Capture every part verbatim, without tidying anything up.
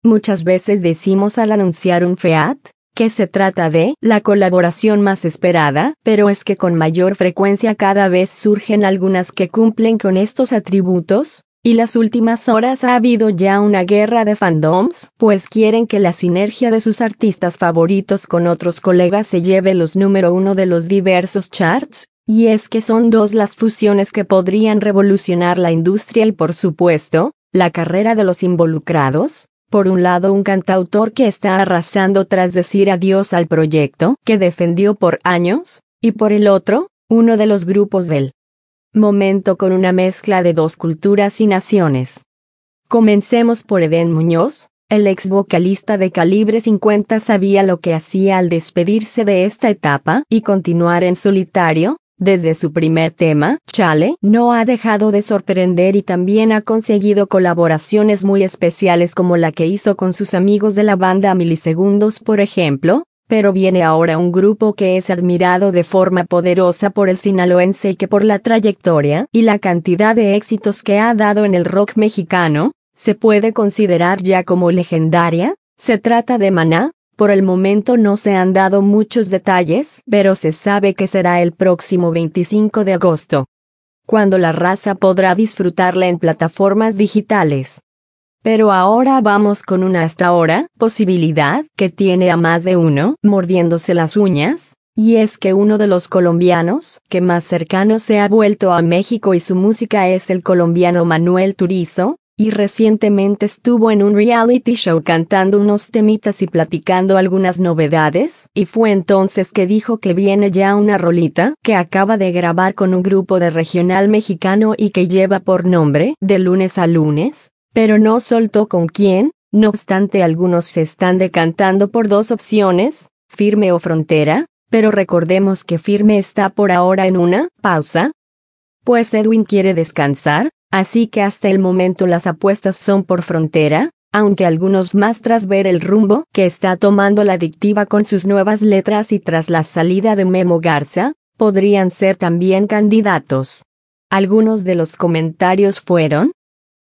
Muchas veces decimos al anunciar un Fiat, que se trata de la colaboración más esperada, pero es que con mayor frecuencia cada vez surgen algunas que cumplen con estos atributos, y las últimas horas ha habido ya una guerra de fandoms, pues quieren que la sinergia de sus artistas favoritos con otros colegas se lleve los número uno de los diversos charts, y es que son dos las fusiones que podrían revolucionar la industria y por supuesto, la carrera de los involucrados. Por un lado, un cantautor que está arrasando tras decir adiós al proyecto que defendió por años, y por el otro, uno de los grupos del momento con una mezcla de dos culturas y naciones. Comencemos por Edén Muñoz, el ex vocalista de Calibre cincuenta sabía lo que hacía al despedirse de esta etapa y continuar en solitario. Desde su primer tema, Chale, no ha dejado de sorprender y también ha conseguido colaboraciones muy especiales como la que hizo con sus amigos de la banda Milisegundos por ejemplo, pero viene ahora un grupo que es admirado de forma poderosa por el sinaloense y que por la trayectoria y la cantidad de éxitos que ha dado en el rock mexicano, se puede considerar ya como legendaria. Se trata de Maná. Por el momento no se han dado muchos detalles, pero se sabe que será el próximo veinticinco de agosto, cuando la raza podrá disfrutarla en plataformas digitales. Pero ahora vamos con una hasta ahora posibilidad que tiene a más de uno mordiéndose las uñas, y es que uno de los colombianos que más cercano se ha vuelto a México y su música es el colombiano Manuel Turizo, y recientemente estuvo en un reality show cantando unos temitas y platicando algunas novedades, y fue entonces que dijo que viene ya una rolita que acaba de grabar con un grupo de regional mexicano y que lleva por nombre De lunes a lunes, pero no soltó con quién. No obstante, algunos se están decantando por dos opciones, Firme o Frontera, pero recordemos que Firme está por ahora en una pausa, pues Edwin quiere descansar. Así que hasta el momento las apuestas son por Frontera, aunque algunos más tras ver el rumbo que está tomando la adictiva con sus nuevas letras y tras la salida de Memo Garza, podrían ser también candidatos. Algunos de los comentarios fueron: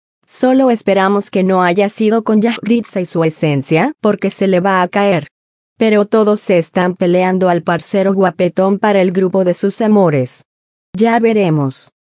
solo esperamos que no haya sido con Yahritza y su esencia, porque se le va a caer. Pero todos se están peleando al parcero guapetón para el grupo de sus amores. Ya veremos.